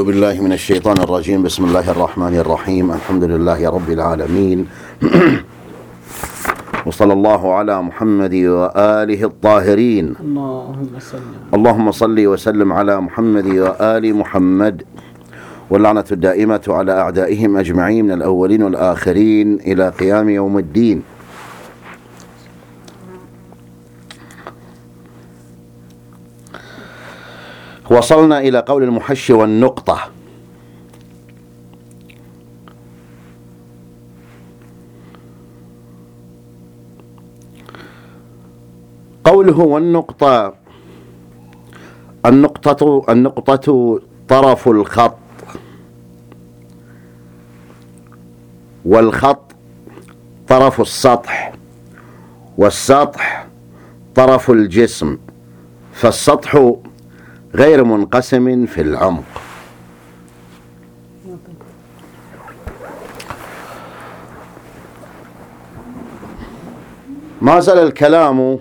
أعوذ بالله من الشيطان الرجيم. بسم الله الرحمن الرحيم. الحمد لله رب العالمين وصلى الله على محمد وآله الطاهرين. اللهم صل وسلم على محمد وآل محمد، واللعنة الدائمة على أعدائهم أجمعين من الأولين والآخرين إلى قيام يوم الدين. وصلنا إلى قول المحشي والنقطة. قوله والنقطة، النقطة طرف الخط، والخط طرف السطح، والسطح طرف الجسم، فالسطح غير منقسم في العمق. ما زال الكلام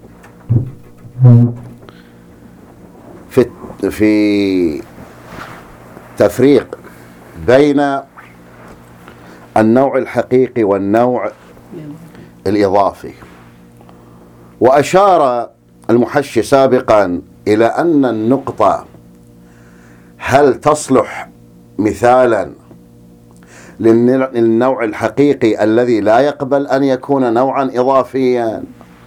في تفريق بين النوع الحقيقي والنوع الإضافي. وأشار المحشي سابقا إلى أن النقطة هل تصلح مثالا للنوع الحقيقي الذي لا يقبل أن يكون نوعا إضافيا؟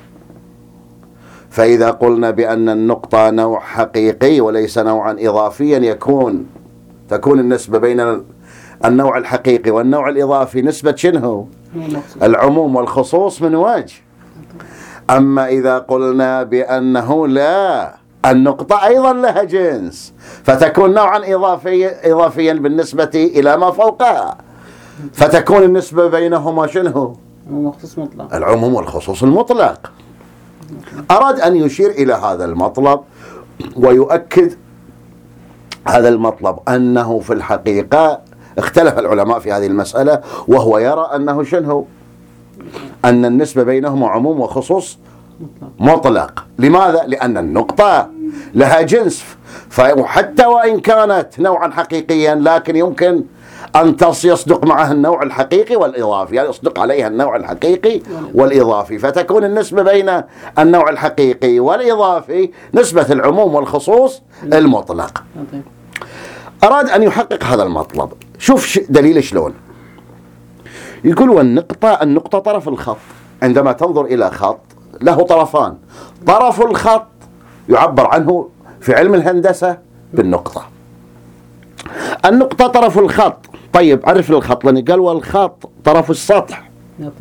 فإذا قلنا بأن النقطة نوع حقيقي وليس نوعا إضافيا تكون النسبة بين النوع الحقيقي والنوع الإضافي نسبة شنو؟ العموم والخصوص من وجه. أما إذا قلنا بأنه لا، النقطة أيضا لها جنس، فتكون نوعا إضافيا بالنسبة إلى ما فوقها، فتكون النسبة بينهما شنو؟ العموم والخصوص المطلق. أراد أن يشير إلى هذا المطلب ويؤكد هذا المطلب، أنه في الحقيقة اختلف العلماء في هذه المسألة، وهو يرى أنه شنو؟ أن النسبة بينهما عموم وخصوص مطلق. لماذا؟ لأن النقطة لها جنس، فحتى وإن كانت نوعا حقيقيا لكن يمكن أن يصدق معها النوع الحقيقي والإضافي، يعني يصدق عليها النوع الحقيقي والإضافي، فتكون النسبة بين النوع الحقيقي والإضافي نسبة العموم والخصوص المطلق. أراد أن يحقق هذا المطلب. شوف دليل شلون يقول: والنقطة طرف الخط. عندما تنظر إلى خط له طرفان، طرف الخط يعبر عنه في علم الهندسة بالنقطة. النقطة طرف الخط. طيب عرف الخط لأنه قال والخط طرف السطح،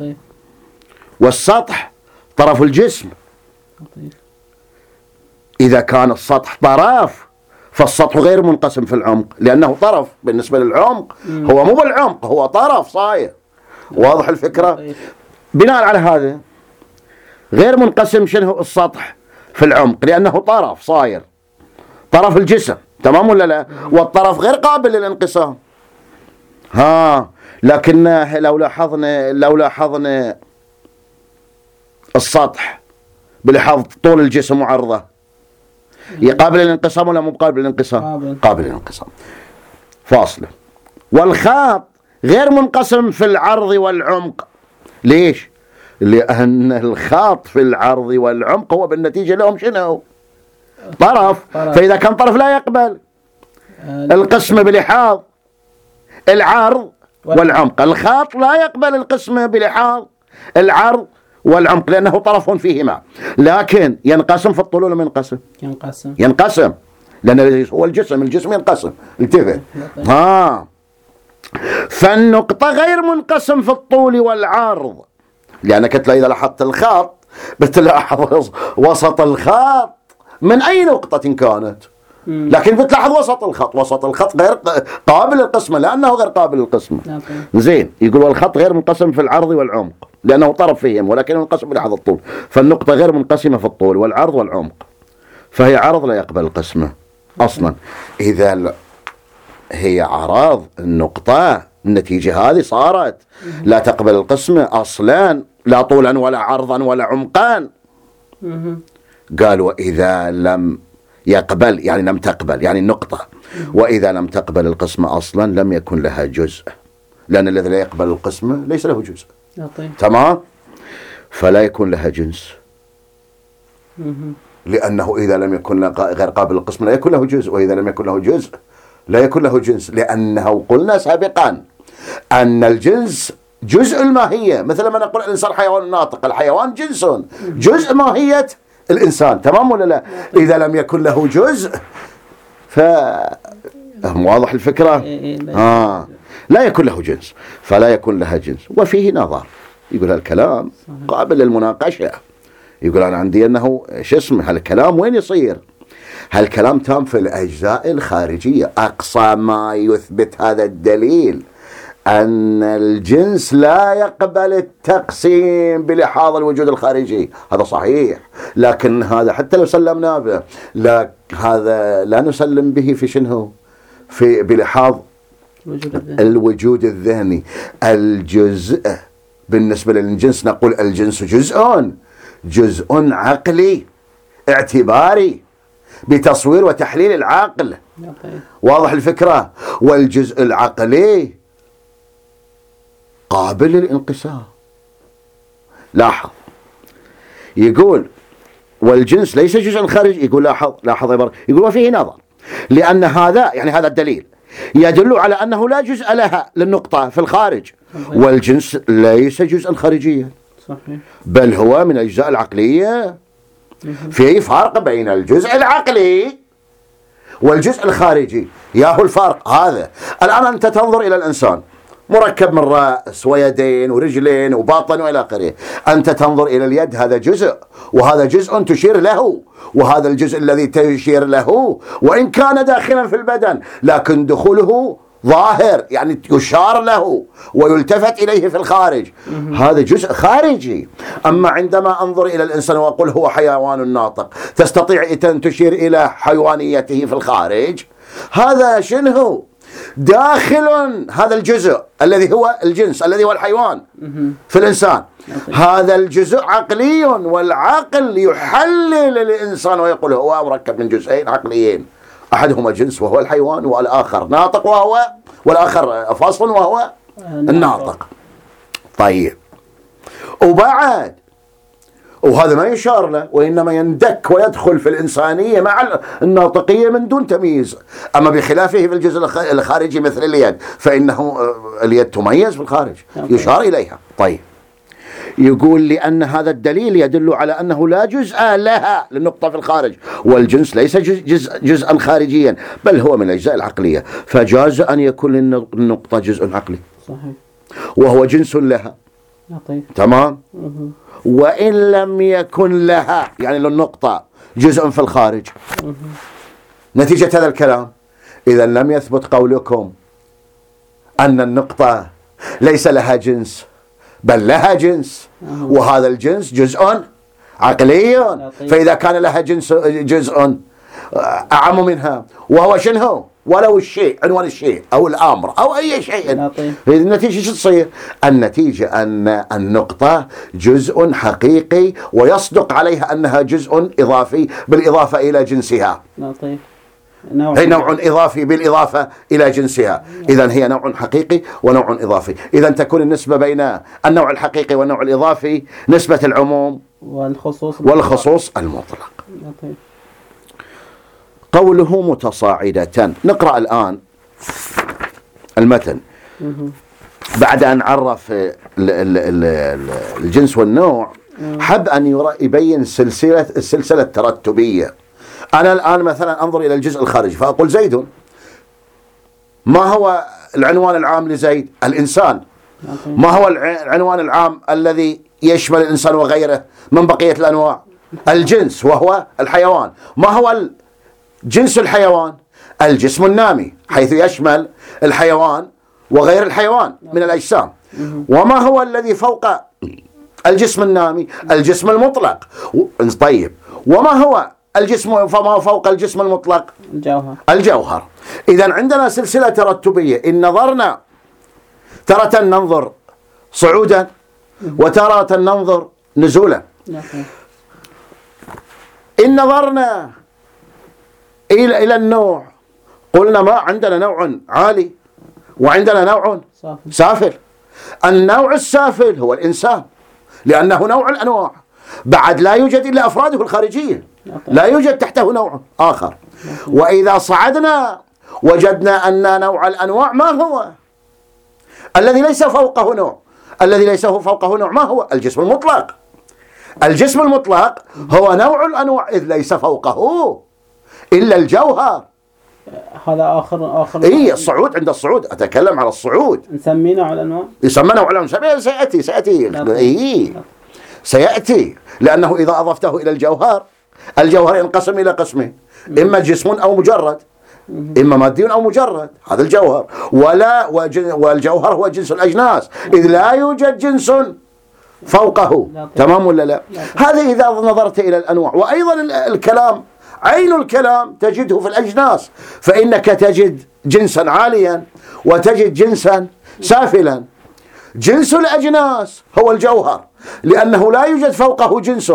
والسطح طرف الجسم. إذا كان السطح طرف فالسطح غير منقسم في العمق، لأنه طرف بالنسبة للعمق، هو مو بالعمق، هو طرف صاير. واضح الفكرة؟ بناء على هذا غير منقسم شنو السطح في العمق، لأنه طرف صاير، طرف الجسم. تمام ولا لا؟ والطرف غير قابل للانقسام. لكن لو لاحظنا السطح بلحاظ طول الجسم وعرضه، يقابل الانقسام ولا مو قابل للانقسام؟ قابل للانقسام. فاصلة. والخط غير منقسم في العرض والعمق. ليش؟ لأن الخط في العرض والعمق هو بالنتيجة لهم شنو؟ طرف. فإذا كان طرف لا يقبل القسمة بلحاظ العرض والعمق. الخط لا يقبل القسمة بلحاظ العرض والعمق لأنه طرف فيهما، لكن ينقسم في الطول ولا ينقسم؟ ينقسم لأن هو الجسم ينقسم. انتبه. فالنقطة غير منقسم في الطول والعرض، لأنك إذا لاحظت الخط بتلاحظ وسط الخط من أي نقطة كانت، لكن بتلاحظ وسط الخط غير قابل للقسمة لأنه غير قابل للقسمة. زين. يقول والخط غير منقسم في العرض والعمق لأنه طرف فيهم، ولكنه منقسم بلحظ الطول. فالنقطة غير منقسمة في الطول والعرض والعمق، فهي عرض لا يقبل القسمة أصلا. إذا هي عرض النقطة، النتيجة هذه صارت لا تقبل القسمة أصلا، لا طولا ولا عرضا ولا عمقا. قال: وإذا لم يقبل يعني لم تقبل يعني النقطة. وإذا لم تقبل القسمة أصلا لم يكن لها جزء، لأن الذي لا يقبل القسمة ليس له جزء. تمام. فلا يكون لها جنس، لأنه إذا لم يكن غير قابل للقسمة لا يكون له جزء، وإذا لم يكن له جزء لا يكون له جنس، لأنه قلنا سابقا أن الجنس جزء الماهية، مثل ما نقول الإنسان حيوان ناطق، الحيوان جنس جزء ماهية الإنسان. تمام ولا لا؟ إذا لم يكن له جزء واضح الفكرة؟ لا يكون له جنس، فلا يكون لها جنس. وفيه نظر، يقول هالكلام قابل للمناقشة. يقول أنا عندي أنه هالكلام وين يصير؟ هالكلام تام في الأجزاء الخارجية. أقصى ما يثبت هذا الدليل أن الجنس لا يقبل التقسيم بلحاظ الوجود الخارجي. هذا صحيح، لكن هذا حتى لو سلمنا به لا، هذا لا نسلم به في شنو؟ في بلحاظ الوجود الذهني. الجزء بالنسبة للجنس نقول الجنس جزء عقلي اعتباري بتصوير وتحليل العقل. واضح الفكرة؟ والجزء العقلي قابل للانقسام. لاحظ، يقول والجنس ليس جزءا خارجي. يقول لاحظ يقول وفيه نظر، لأن هذا يعني هذا الدليل يدل على أنه لا جزء لها للنقطة في الخارج، والجنس ليس جزءا خارجيا، بل هو من الأجزاء العقلية. في فرق بين الجزء العقلي والجزء الخارجي. ياهو الفرق هذا. الآن أنت تنظر إلى الإنسان مركب من رأس ويدين ورجلين وباطن وإلى آخره. أنت تنظر إلى اليد، هذا جزء، وهذا جزء تشير له، وهذا الجزء الذي تشير له وإن كان داخلا في البدن لكن دخوله ظاهر، يعني يشار له ويلتفت إليه في الخارج. هذا جزء خارجي. أما عندما أنظر إلى الإنسان وأقول هو حيوان ناطق، تستطيع أن تشير إلى حيوانيته في الخارج. هذا شنو؟ داخل هذا الجزء الذي هو الجنس الذي هو الحيوان في الإنسان. هذا الجزء عقلي، والعقل يحلل الإنسان ويقول هو مركب من جزئين عقليين، أحدهما جنس وهو الحيوان، والآخر ناطق والآخر فصل وهو الناطق. طيب، وبعد وهذا ما يشار له، وإنما يندك ويدخل في الإنسانية مع الناطقية من دون تمييز. أما بخلافه في الجزء الخارجي مثل اليد، فإنه اليد تميز في الخارج، يشار إليها. طيب، يقول لأن هذا الدليل يدل على أنه لا جزء لها للنقطة في الخارج، والجنس ليس جزءا خارجيا، بل هو من الأجزاء العقلية، فجاز أن يكون للنقطة جزء عقلي صحيح، وهو جنس لها. تمام. وإن لم يكن لها يعني للنقطة جزء في الخارج. نتيجة هذا الكلام إذا لم يثبت قولكم أن النقطة ليس لها جنس بل لها جنس، وهذا الجنس جزء عقلي، فإذا كان لها جزء أعم منها وهو شنو؟ ولو الشيء، عنوان الشيء أو الأمر أو أي شيء. النتيجة شو تصير؟ النتيجة أن النقطة جزء حقيقي ويصدق عليها أنها جزء إضافي بالإضافة إلى جنسها. هي نوع إضافي بالإضافة إلى جنسها. إذن هي نوع حقيقي ونوع إضافي. إذن تكون النسبة بين النوع الحقيقي والنوع الإضافي نسبة العموم والخصوص المطلق. قوله متصاعدة. نقرأ الآن المتن بعد أن عرف الجنس والنوع. حب أن يبين السلسلة الترتبية. أنا الآن مثلا أنظر إلى الجزء الخارجي فأقول زيد. ما هو العنوان العام لزيد؟ الإنسان. ما هو العنوان العام الذي يشمل الإنسان وغيره من بقية الأنواع؟ الجنس وهو الحيوان. ما هو جنس الحيوان؟ الجسم النامي، حيث يشمل الحيوان وغير الحيوان من الأجسام. وما هو الذي فوق الجسم النامي؟ الجسم المطلق. طيب، وما هو الجسم فما فوق الجسم المطلق؟ الجوهر. إذن عندنا سلسلة ترتبية. إن نظرنا تارة ننظر صعودا وتارة ننظر نزولا. إن نظرنا إلى النوع، قلنا ما عندنا نوع عالي وعندنا نوع سافل. النوع السافل هو الإنسان لأنه نوع الأنواع، بعد لا يوجد إلا أفراده الخارجية، لا يوجد تحته نوع آخر. وإذا صعدنا وجدنا أن نوع الأنواع ما هو؟ الذي ليس فوقه نوع. الذي ليس فوقه نوع ما هو؟ الجسم المطلق. الجسم المطلق هو نوع الأنواع إذ ليس فوقه إلا الجوهر. هذا آخر إيه الصعود، عند الصعود أتكلم على الصعود نسميه نوع الأنواع، يسمى نوع الأنواع. سيأتي إيه سيأتي، لأنه إذا أضفته إلى الجوهر، الجوهر ينقسم إلى قسمين، إما جسم أو مجرد، إما مادي أو مجرد، هذا الجوهر. والجوهر هو جنس الأجناس إذ لا يوجد جنس فوقه. تمام ولا لا؟ هذه إذا نظرت إلى الأنواع. وأيضا الكلام، عين الكلام تجده في الأجناس، فإنك تجد جنسا عاليا وتجد جنسا سافلا. جنس الأجناس هو الجوهر لأنه لا يوجد فوقه جنس.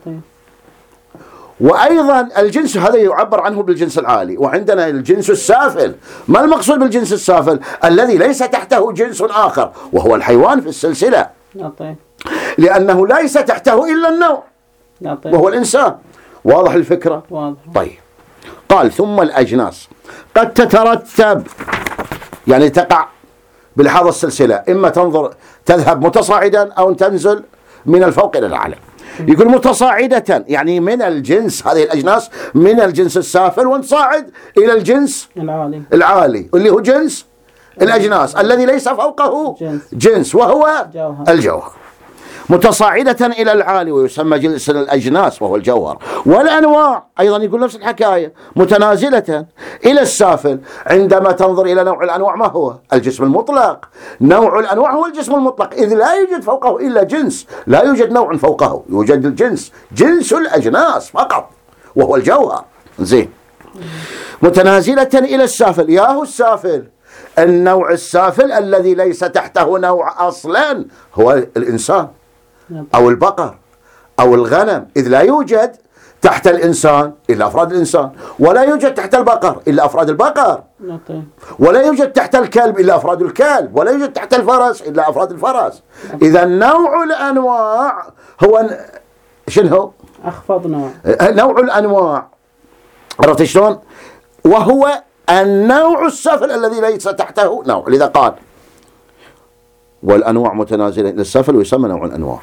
وأيضا الجنس هذا يعبر عنه بالجنس العالي. وعندنا الجنس السافل. ما المقصود بالجنس السافل؟ الذي ليس تحته جنس آخر، وهو الحيوان في السلسلة، لأنه ليس تحته إلا النوع وهو الإنسان. واضح الفكرة؟ واضح. طيب، قال ثم الأجناس قد تترتب، يعني تقع بلحاظ السلسلة، إما تذهب متصاعدا أو تنزل من الفوق إلى الأعلى. يقول متصاعدة يعني من الجنس، هذه الأجناس من الجنس السافل ونصاعد إلى الجنس العالي اللي هو جنس الأجناس الذي ليس فوقه جنس وهو الجوهر. متصاعدة إلى العالي ويسمى جنس الأجناس وهو الجوهر. والأنواع أيضا يقول نفس الحكاية، متنازلة إلى السافل. عندما تنظر إلى نوع الأنواع ما هو؟ الجسم المطلق. نوع الأنواع هو الجسم المطلق إذ لا يوجد فوقه إلا جنس، لا يوجد نوع فوقه، يوجد الجنس، جنس الأجناس فقط وهو الجوهر. زين. متنازلة إلى السافل. ياهو السافل، النوع السافل الذي ليس تحته نوع أصلا هو الإنسان أو البقر أو الغنم، إذ لا يوجد تحت الإنسان إلا أفراد الإنسان، ولا يوجد تحت البقر إلا أفراد البقر، ولا يوجد تحت الكلب إلا أفراد الكلب، ولا يوجد تحت الفرس إلا أفراد الفرس. إذا نوع الأنواع هو شنو؟ أخفض نوع. نوع الأنواع، عرفت شلون؟ وهو النوع السافل الذي ليس تحته نوع. لذا قال والأنواع متنازلة إلى السافل ويسمى نوع الأنواع.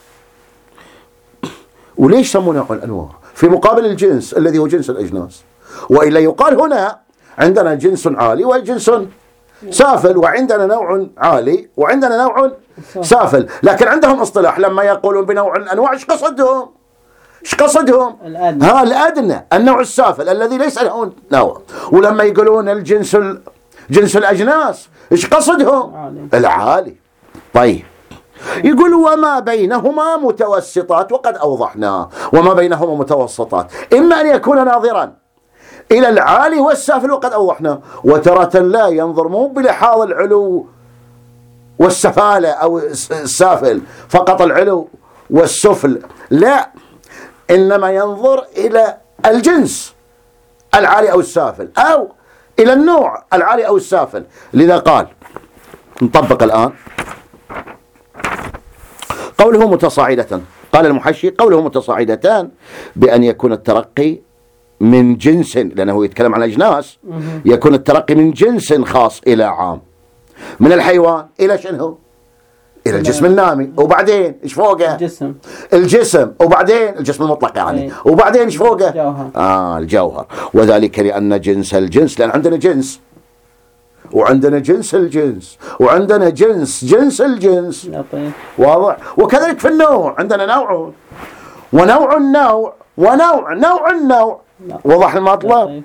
وليش سموا نوع الأنواع؟ في مقابل الجنس الذي هو جنس الأجناس. وإلا يقال هنا عندنا جنس عالي وجنس سافل، وعندنا نوع عالي وعندنا نوع سافل. لكن عندهم اصطلاح لما يقولون بنوع الأنواع ايش قصدهم؟ ايش قصدهم؟ الأدنى، النوع السافل الذي ليس له نوع. ولما يقولون جنس الأجناس ايش قصدهم؟ العالي. طيب، يقول وما بينهما متوسطات، وقد أوضحنا وما بينهما متوسطات، إما أن يكون ناظرا إلى العالي والسافل وقد أوضحنا، وترة لا ينظر مو بلحاظ العلو والسفالة أو السافل فقط العلو والسفل، لا، إنما ينظر إلى الجنس العالي أو السافل أو إلى النوع العالي أو السافل. لذا قال نطبق الآن قوله متصاعدة. قال المحشي قوله متصاعدتان بأن يكون الترقي من جنس، لأنه يتكلم عن الأجناس، يكون الترقي من جنس خاص إلى عام، من الحيوان إلى شنو؟ إلى الجسم النامي، وبعدين إيش فوقه؟ الجسم، وبعدين الجسم المطلق يعني، وبعدين إيش فوقه؟ الجوهر. وذلك لأن جنس الجنس، لأن عندنا جنس وعندنا جنس الجنس وعندنا جنس الجنس، واضح؟ وكذلك في النوع عندنا نوع ونوع النوع ونوع النوع. وضح المطلب؟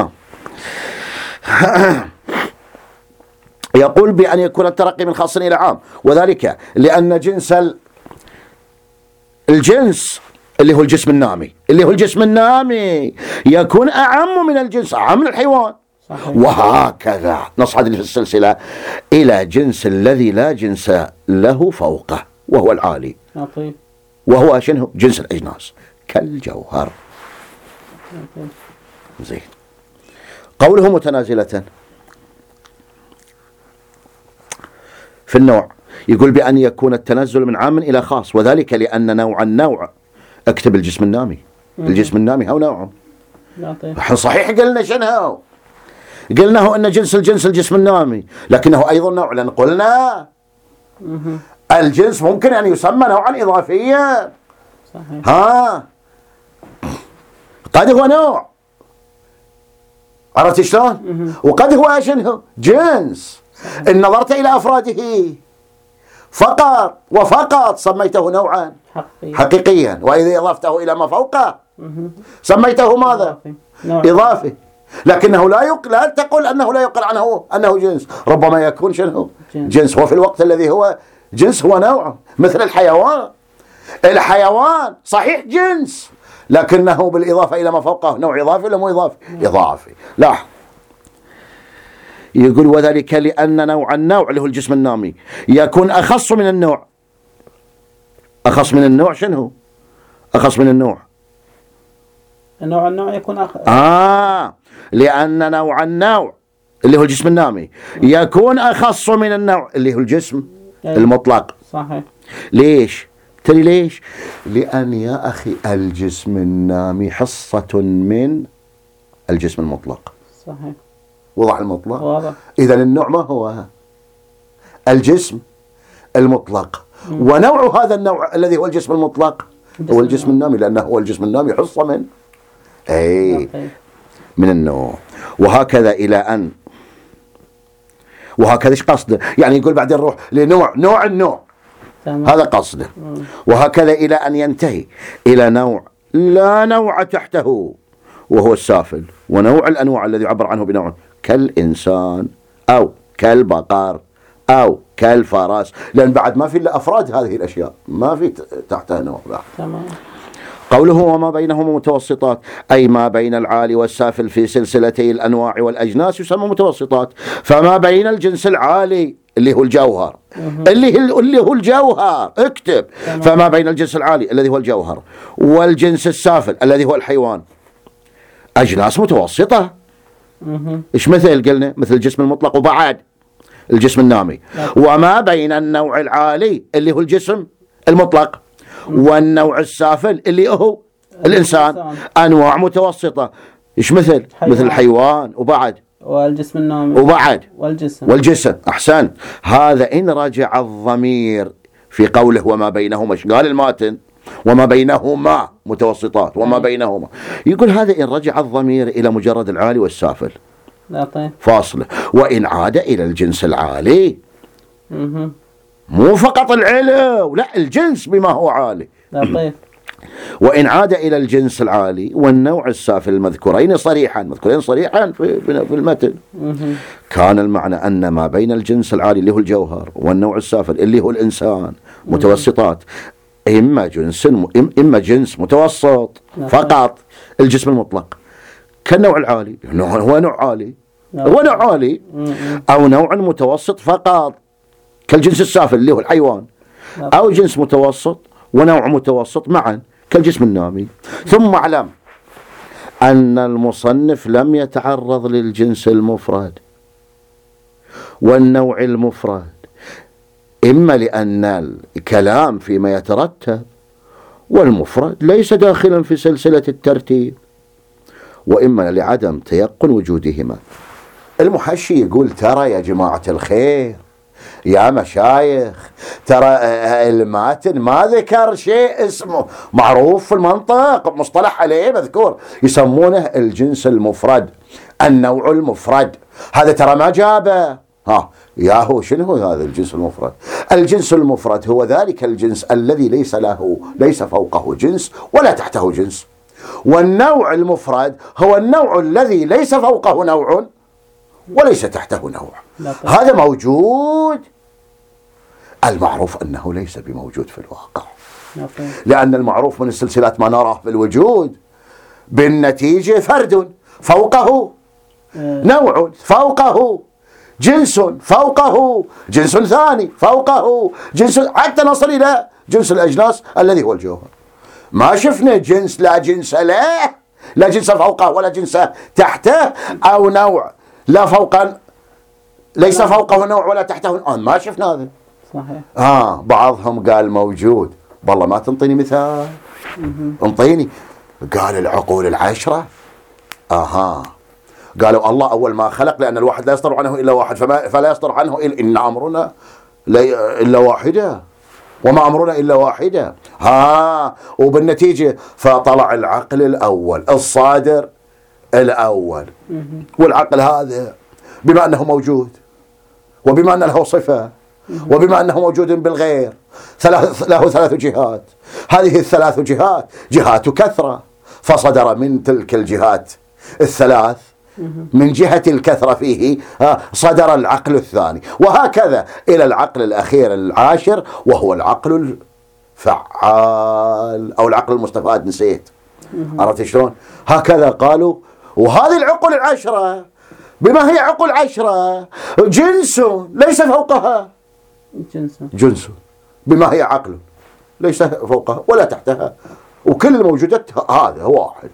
يقول بأن يكون الترقي من خاص إلى عام، وذلك لأن جنس الجنس اللي هو الجسم النامي يكون أعم من الجنس، أعم من الحيوان. وهكذا نصعد في السلسلة إلى جنس الذي لا جنس له فوقه وهو العالي، وهو شنو؟ جنس الأجناس كالجوهر. زين. قوله متنازلة في النوع يقول بأن يكون التنزل من عام إلى خاص، وذلك لأن نوع النوع، اكتب الجسم النامي، الجسم النامي هو نوعه. صحيح قلنا شنو؟ قلنا هو أن جنس الجسم النامي، لكنه أيضا نوع، لأن قلنا الجنس ممكن أن يسمى نوعا إضافيا. صحيح. قد هو نوع، عرفت شلون؟ وقد هو شنو؟ جنس. إن نظرت إلى أفراده فقط وفقط سميته نوعا حقيقيا، وإذا أضفته إلى ما فوقه سميته ماذا؟ إضافي. لكنه لا تقول أنه لا يقال عنه أنه جنس، ربما يكون شنو؟ جنس، وفي الوقت الذي هو جنس هو نوعه. مثل الحيوان صحيح جنس، لكنه بالإضافة إلى ما فوقه نوع إضافي ولا مو إضافي؟ إضافي. لا، يقول وذلك لأن نوع النوع اللي هو الجسم النامي يكون أخص من النوع. أخص من النوع شنو؟ أخص من النوع النوع يكون لأن نوع النوع اللي هو الجسم النامي يكون أخص من النوع اللي هو الجسم المطلق. صحيح. ليش؟ تري ليش؟ لأن يا أخي الجسم النامي حصة من الجسم المطلق. صحيح. وضح المطلق. واضح. إذا النوع ما هو؟ الجسم المطلق. ونوع هذا النوع الذي هو الجسم المطلق هو الجسم النامي، لأنه هو الجسم النامي حصة من من النوع. وهكذا إلى أن، وهكذا إيش قصده؟ يعني يقول بعدين نروح لنوع النوع، هذا قصده. وهكذا إلى أن ينتهي إلى نوع لا نوع تحته وهو السافل، ونوع الأنواع الذي يعبر عنه بنوع كالإنسان أو كالبقر أو كالفرس، لأن بعد ما في إلا أفراد هذه الأشياء، ما في تحتها نوع بعد. تمام. قوله وما بينهما متوسطات، أي ما بين العالي والسافل في سلسلتي الأنواع والأجناس يسمى متوسطات. فما بين الجنس العالي اللي هو الجوهر، اللي هو الجوهر، اكتب. فما بين الجنس العالي الذي هو الجوهر والجنس السافل الذي هو الحيوان أجناس متوسطة. إيش مثل قلنا؟ مثل الجسم المطلق وبعد الجسم النامي. وما بين النوع العالي اللي هو الجسم المطلق والنوع السافل اللي هو الإنسان أنواع متوسطة. إيش مثل الحيوان وبعد والجسم النامي وبعد والجسم. أحسن. هذا إن رجع الضمير في قوله وما بينهما، قال الماتن وما بينهما متوسطات، وما بينهما، يقول هذا إن رجع الضمير إلى مجرد العالي والسافل فاصله. وإن عاد إلى الجنس العالي مو فقط العلو، لا الجنس بما هو عالي. وإن عاد إلى الجنس العالي والنوع السافل المذكورين صريحا في المتن، كان المعنى أن ما بين الجنس العالي اللي هو الجوهر والنوع السافل اللي هو الإنسان متوسطات، إما جنس متوسط فقط الجسم المطلق كالنوع العالي، هو نوع عالي، أو نوع متوسط فقط كالجنس السافل اللي هو الحيوان، أو جنس متوسط ونوع متوسط معا كالجسم النامي. ثم اعلم أن المصنف لم يتعرض للجنس المفرد والنوع المفرد، إما لأن الكلام فيما يترتب والمفرد ليس داخلا في سلسلة الترتيب، وإما لعدم تيقن وجودهما. المحشي يقول ترى يا جماعة الخير يا مشايخ، ترى الماتن ما ذكر شيء اسمه معروف في المنطق، مصطلح عليه مذكور، يسمونه الجنس المفرد، النوع المفرد. هذا ترى ما جابه. ياهو شنو هذا الجنس المفرد؟ الجنس المفرد هو ذلك الجنس الذي ليس فوقه جنس ولا تحته جنس. والنوع المفرد هو النوع الذي ليس فوقه نوع وليس تحته نوع. هذا موجود، المعروف أنه ليس بموجود في الواقع، لأن المعروف من السلسلات ما نراه في الوجود، بالنتيجة فرد فوقه نوع، فوقه جنس، فوقه جنس ثاني، فوقه جنس، حتى نصل إلى جنس الأجناس الذي هو الجوهر. ما شفنا جنس لا جنس له، لا جنس فوقه ولا جنس تحته، أو نوع لا فوق ليس فوقه نوع ولا تحته ما شفنا هذا. صحيح. بعضهم قال موجود. والله ما تنطيني مثال؟ انطيني. قال العقول العشرة. قالوا الله أول ما خلق، لأن الواحد لا يصدر عنه إلا واحد، فلا يصدر عنه إن أمرنا إلا واحدة، وما أمرنا إلا واحدة. وبالنتيجة فطلع العقل الأول الصادر الأول. والعقل هذا بما أنه موجود، وبما أن له صفة، وبما أنه موجود بالغير، له 3 جهات. هذه ال3 جهات جهات كثرة، فصدر من تلك الجهات ال3 من جهة الكثرة فيه صدر العقل الثاني، وهكذا إلى العقل الأخير العاشر، وهو العقل الفعال أو العقل المستفاد. نسيت. عرفت شلون؟ هكذا قالوا. وهذه العقول العشرة بما هي عقول 10 جنس ليس فوقها، جنس بما هي عقل ليس فوقها ولا تحتها، وكل الموجودات هذا واحد.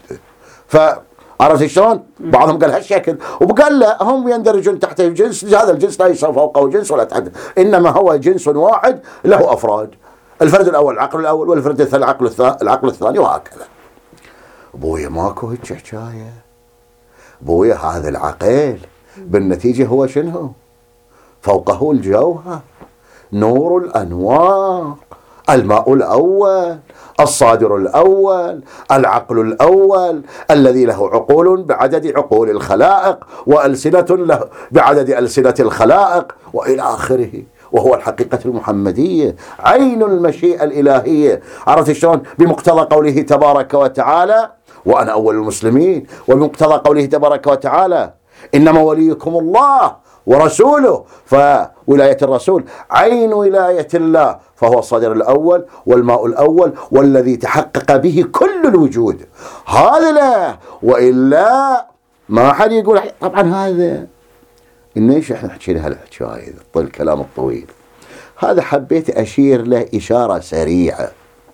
فعرفت شلون؟ بعضهم قال هالشكل، وقال لا، هم يندرجون تحت الجنس. هذا الجنس ليس فوقه جنس ولا تحته، إنما هو جنس واحد له أفراد. الفرد الأول العقل الأول، والفرد الثاني العقل الثاني، وهكذا. بويا ماكو هيك حكاية. بويا هذا العقل بالنتيجة هو شنو؟ فوقه الجوهر، نور الأنوار، الماء الأول، الصادر الأول، العقل الأول الذي له عقول بعدد عقول الخلائق، وألسنة له بعدد ألسنة الخلائق، وإلى آخره. وهو الحقيقة المحمدية، عين المشيئة الإلهية. عرفت شلون؟ بمقتضى قوله تبارك وتعالى وأنا أول المسلمين، وبمقتضى قوله تبارك وتعالى إنما وليكم الله ورسوله، فولاية الرسول عين ولاية الله، فهو الصدر الأول والماء الأول والذي تحقق به كل الوجود. هذا لا، وإلا ما حد يقول. طبعا هذا إنيش احنا حكينا هالحكاية الكلام الطويل هذا، حبيت أشير له إشارة سريعة.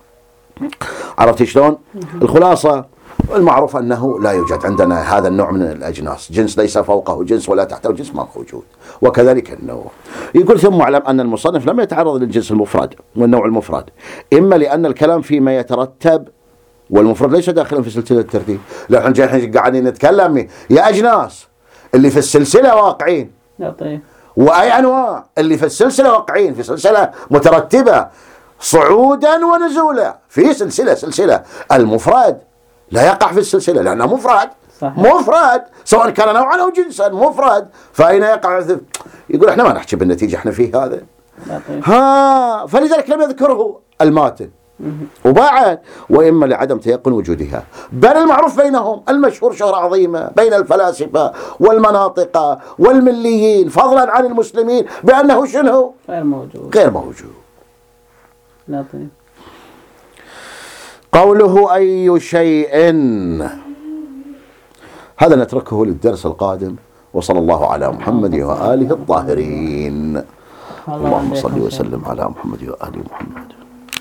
عرفت شلون؟ الخلاصة المعروف أنه لا يوجد عندنا هذا النوع من الأجناس، جنس ليس فوقه جنس ولا تحته جنس، ما موجود. وكذلك النوع. يقول ثم اعلم أن المصنف لم يتعرض للجنس المفرد والنوع المفرد، إما لأن الكلام فيما يترتب، والمفرد ليس داخلا في سلسلة الترتيب. لأن احنا قاعدين نتكلم يا أجناس اللي في السلسلة واقعين، وأي أنواع اللي في السلسلة واقعين في سلسلة مترتبة صعودا ونزولا، في سلسلة. المفرد لا يقع في السلسلة لأنه مفرد. صحيح. مفرد سواء كان نوعا أو جنسا، مفرد. فأين يقع؟ يقول احنا ما نحكي بالنتيجة، احنا فيه هذا. فلذلك لم يذكره الماتن. وبعد وإما لعدم تيقن وجودها، بل المعروف بينهم المشهور شهرة عظيمة بين الفلاسفة والمناطق والمليين فضلا عن المسلمين بأنه شنو؟ غير موجود. لطيف. قوله أي شيء، هذا نتركه للدرس القادم. وصلى الله على محمد وآله الطاهرين. اللهم صل وسلم على محمد وآل محمد.